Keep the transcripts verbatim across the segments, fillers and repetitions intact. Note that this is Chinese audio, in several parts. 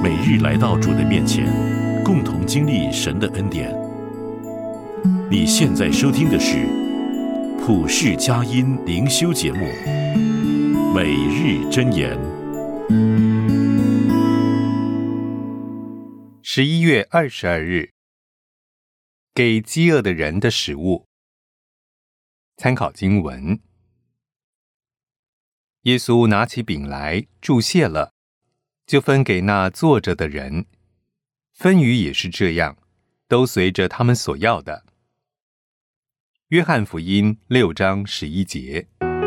每日来到主的面前，共同经历神的恩典。你现在收听的是普世佳音灵修节目《每日箴言》。 十一月二十二日，给饥饿的人的食物。参考经文：耶稣拿起饼来，祝谢了，就分给那坐着的人。分鱼也是这样，都随着他们所要的。约翰福音六章十一节。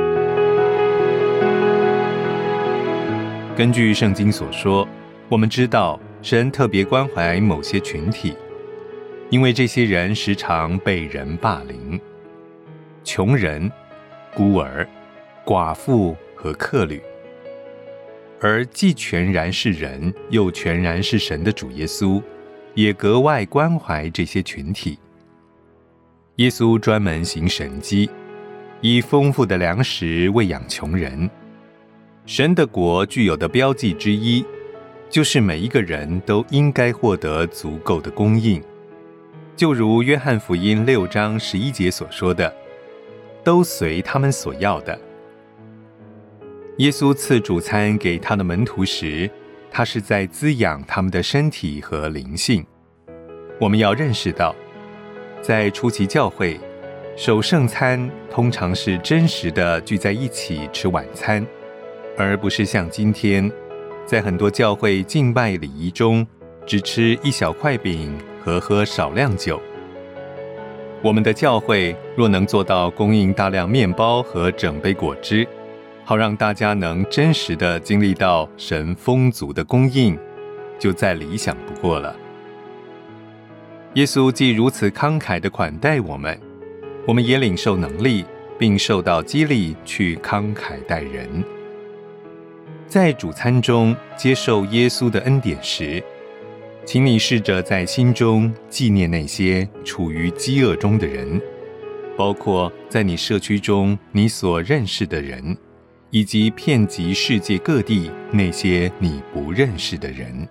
根据圣经所说，我们知道神特别关怀某些群体，因为这些人时常被人霸凌。穷人、孤儿、寡妇和客旅。而既全然是人，又全然是神的主耶稣，也格外关怀这些群体。耶稣专门行神迹，以丰富的粮食喂养穷人。神的国具有的标记之一，就是每一个人都应该获得足够的供应。就如约翰福音六章十一节所说的，都随他们所要的。耶稣赐主餐给他的门徒时，他是在滋养他们的身体和灵性。我们要认识到，在初期教会，守圣餐通常是真实的聚在一起吃晚餐，而不是像今天，在很多教会敬拜礼仪中，只吃一小块饼和喝少量酒。我们的教会若能做到供应大量面包和整杯果汁，好让大家能真实地经历到神丰足的供应，就再理想不过了。耶稣既如此慷慨地款待我们，我们也领受能力，并受到激励去慷慨待人。在主餐中接受耶稣的恩典时，请你试着在心中纪念那些处于饥饿中的人，包括在你社区中你所认识的人，以及遍及世界各地那些你不认识的人。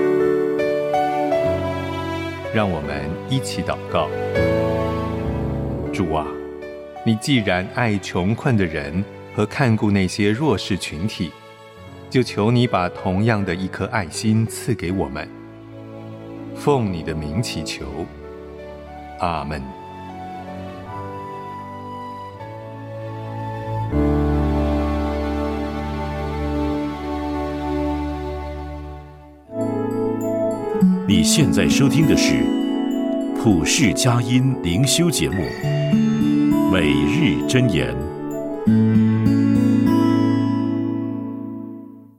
让我们一起祷告。主啊，你既然爱穷困的人和看顾那些弱势群体，就求你把同样的一颗爱心赐给我们。奉你的名祈求，阿们。 你现在收听的是普世佳音灵修节目《每日箴言》。